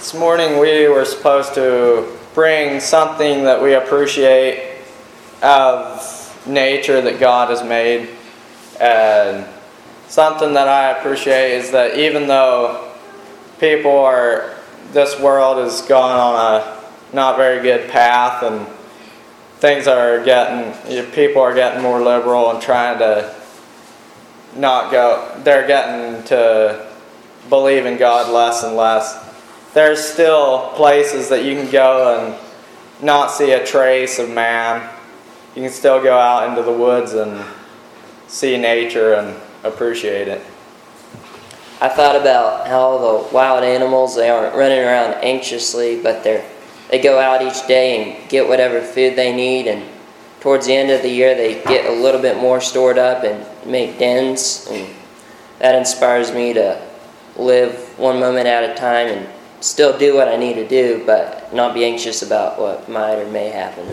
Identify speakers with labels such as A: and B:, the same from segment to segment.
A: This morning we were supposed to bring something that we appreciate of nature that God has made. And something that I appreciate is that even though this world has gone on a not very good path, and people are getting more liberal and trying to they're getting to believe in God less and less. There's still places that you can go and not see a trace of man. You can still go out into the woods and see nature and appreciate it.
B: I thought about how the wild animals, they aren't running around anxiously, but they go out each day and get whatever food they need, and towards the end of the year they get a little bit more stored up and make dens, and that inspires me to live one moment at a time and still do what I need to do, but not be anxious about what might or may happen.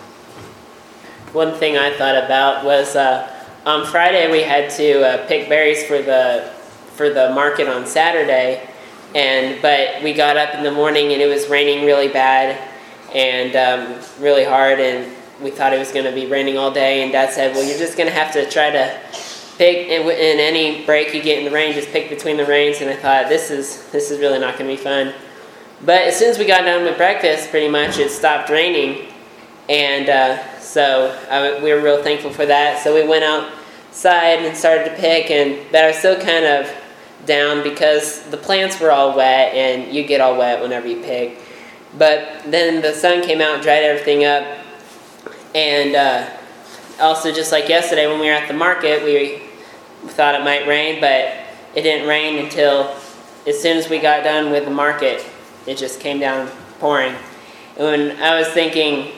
C: One thing I thought about was on Friday we had to pick berries for the market on Saturday, but we got up in the morning and it was raining really bad and really hard, and we thought it was going to be raining all day, and Dad said, well, you're just going to have to try to pick in any break you get in the rain, just pick between the rains. And I thought, this is really not going to be fun. But as soon as we got done with breakfast, pretty much it stopped raining, and we were real thankful for that. So we went outside and started to pick, but I was still kind of down because the plants were all wet, and you get all wet whenever you pick. But then the sun came out and dried everything up, and also just like yesterday when we were at the market, we thought it might rain, but it didn't rain until as soon as we got done with the market. It just came down pouring. And when I was thinking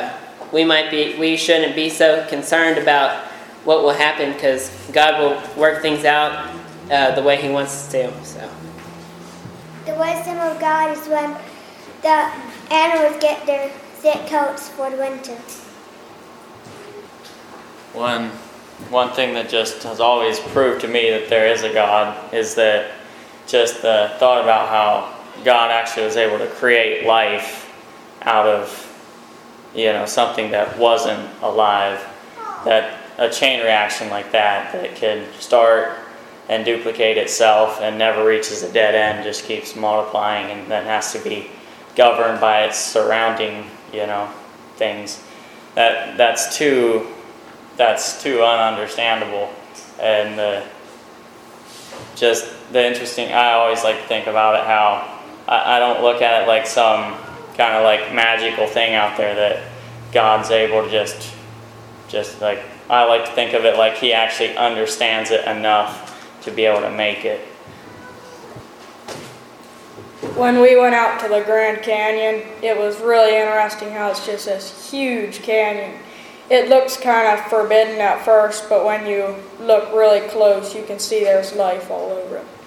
C: we shouldn't be so concerned about what will happen, because God will work things out the way He wants us to. So
D: the wisdom of God is when the animals get their thick coats for the winter.
E: One thing that just has always proved to me that there is a God is that just the thought about how God actually was able to create life out of, something that wasn't alive. That a chain reaction like that could start and duplicate itself and never reaches a dead end, just keeps multiplying, and then has to be governed by its surrounding, things. That's too ununderstandable. And the interesting, I always like to think about it how I don't look at it like some kind of like magical thing out there that God's able to just like, I like to think of it like He actually understands it enough to be able to make it.
F: When we went out to the Grand Canyon, it was really interesting how it's just this huge canyon. It looks kind of forbidden at first, but when you look really close, you can see there's life all over it.